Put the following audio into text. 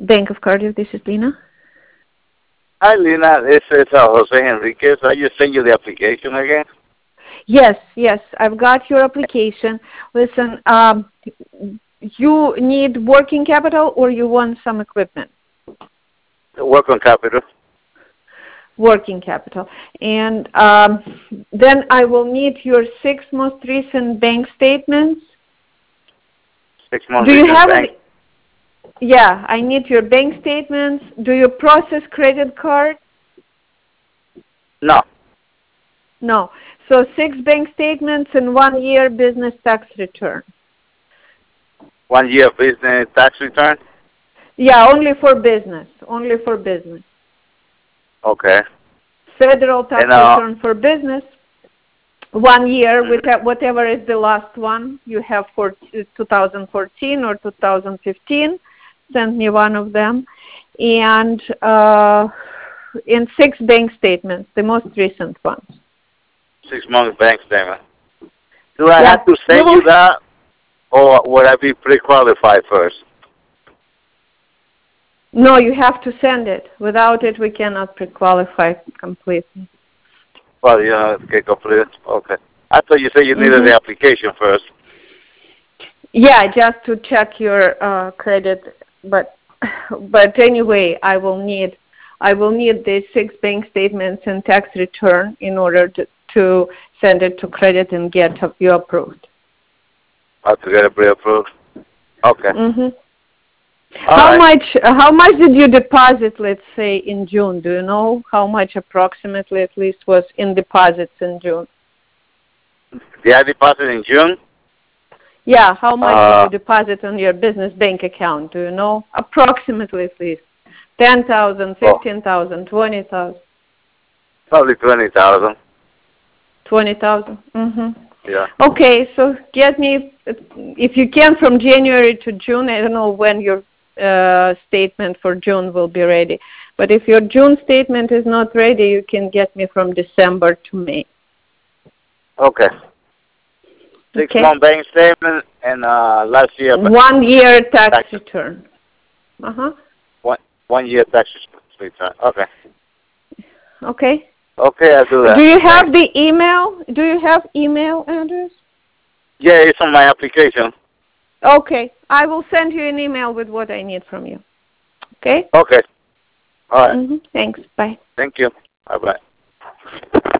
Bank of Cardiff, this is Lina. Hi, Lina. This is Jose Enriquez. I just sent you the application again. Yes, I've got your application. Listen, you need working capital or you want some equipment? Work on capital. Working capital. And then I will need your 6 most recent bank statements. 6 months. Do you have bank? Yeah, I need your bank statements. Do you process credit card? No. No. So 6 bank statements and 1 year business tax return. 1 year business tax return? Yeah, only for business. Only for business. Okay. Federal tax return for business. 1 year with whatever is the last one you have for 2014 or 2015. Send me one of them. And in 6 bank statements, the most recent ones. 6 months bank statement. Do I have to send you that, or would I be pre-qualified first? No, you have to send it. Without it, we cannot pre-qualify completely. Well, get complete. Okay. I thought you said you needed the application first. Yeah, just to check your credit. But anyway, I will need the 6 bank statements and tax return in order to send it to credit and get you approved. To get it pre-approved. Okay. How much did you deposit, let's say, in June? Do you know how much approximately at least was in deposits in June? Did I deposit in June? Yeah, how much did you deposit on your business bank account? Do you know? Approximately at least. 10,000, 15,000, 20,000. Probably 20,000. 20,000. Yeah. Okay, so get me, if you can, from January to June. I don't know when your statement for June will be ready. But if your June statement is not ready, you can get me from December to May. Okay. 6 month bank statement and last year. 1 year tax return. 1 year tax return. Okay. Okay. Okay, I'll do that. Do you have the email? Do you have email address? Yeah, it's on my application. Okay. I will send you an email with what I need from you. Okay? Okay. All right. Thanks. Bye. Thank you. Bye-bye.